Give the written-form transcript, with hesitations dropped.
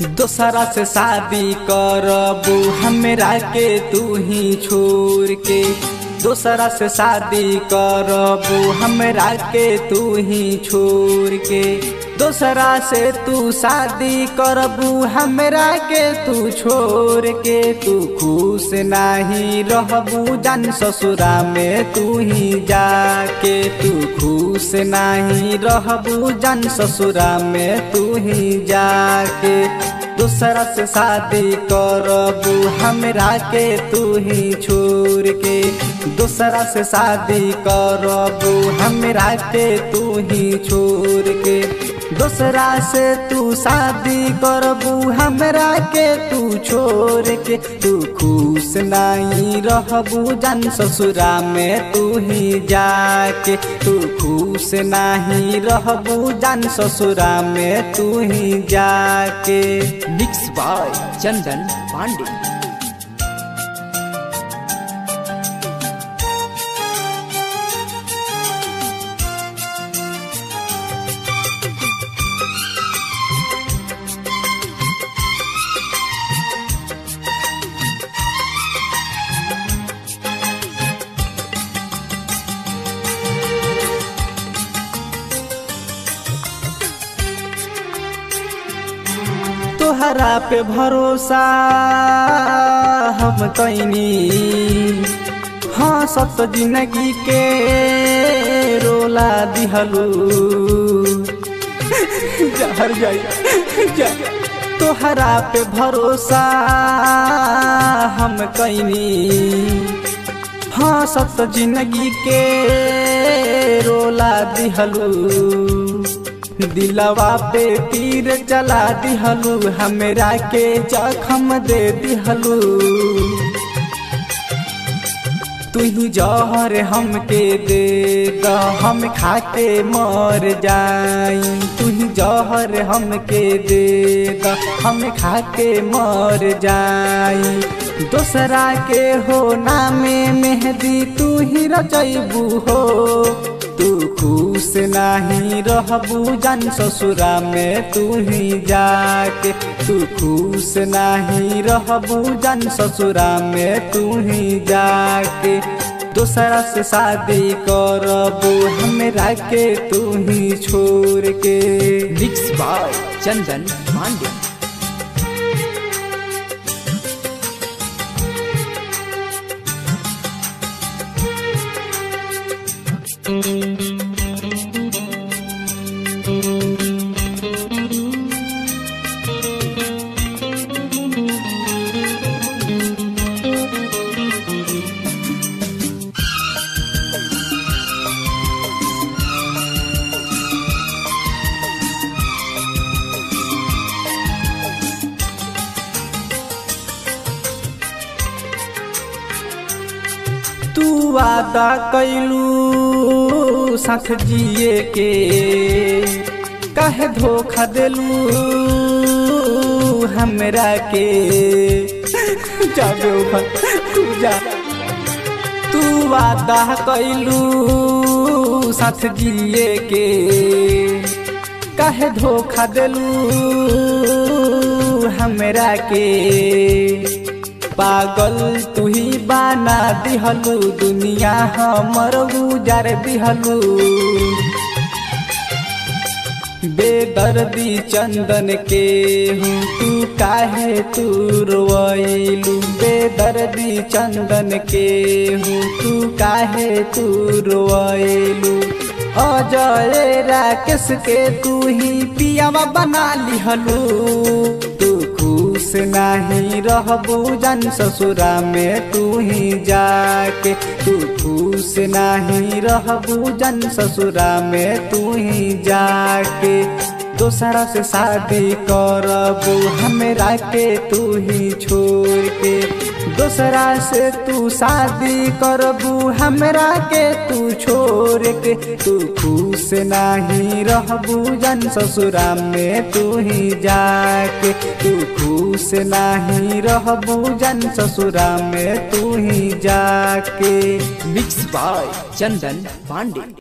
दोसरा से शादी करबू हमरा के तू ही छोड़ के। दोसरा से शादी करबू हमरा के तू ही छोड़ के। दोसरा से तू शादी करबू हमरा के तू छोड़ के। तू खुश नहीं रहबू जान ससुरा में तू ही जाके। तू खुश नहीं रहबू जान ससुरा में तू ही जाके। दोसरा से शादी करबू हमरा के तू ही छोड़ के। दोसरा से शादी करबू हमरा के तू ही छोड़ के। दोसरा से तू शादी करबू हमरा के तू छोड़ के। तू खुश नहीं रहबू जान ससुरा में तू ही जाके। तू खुश नहीं रहबू जान ससुरा में तू ही जाके। Mix by Chandan Pandey. तोहरा पे भरोसा हम कैनी। हाँ सत जिंदगी के रोला दिहलू। जहर जाई तोहरा पे भरोसा हम कैनी। हाँ सत जिंदगी के रोला दिहलू। दिलवा पे तीर चला दिहलू हमरा के जख्म दे दिहलू। तू ही जहर हमके दे द हम खाके मर जाई। तू ही जहर हमके दे द हम खाके मर जाई। दोसरा के हो नामे मेहंदी तू ही रचैबू हो। तू खुश नहीं रहबू जान ससुरा में तू ही जाके। तू खुश नहीं रहबू जान ससुरा में तू ही जाके। दोसरा से शादी करबू हमरा के तू ही छोड़ के। Mix by Chandan Pandey. तू वादा कैलू साथ जिए के काहे धोखा देलू हमरा के। जाबे तू जा। तू वादा कैलू साथ जिए के काहे धोखा देलू हमरा के। पागल तू ही बना दिहलू दुनिया हमर गुजार दिहलू। बेदर्दी चंदन के हूँ तू काहे तू रोइलू। बेदर्दी चंदन के हूँ तू काहे तू रोइलू। अजय राकेश के तू ही पियावा बना लिहलू। खुश नहीं रहबू जान ससुरा में तू ही जाके। तू खुश नहीं रहबू जान ससुरा में तू ही जाके। दोसरा से शादी करबू हमरा के तू ही छोड़ के। दोसरा से तू शादी करबू हमरा के तू छोड़ के। तू खुश नहीं रहबू जान ससुरा में तू ही जाके। तू खुश नहीं रहबू जान ससुरा में तू ही जाके। Mix by Chandan Pandey.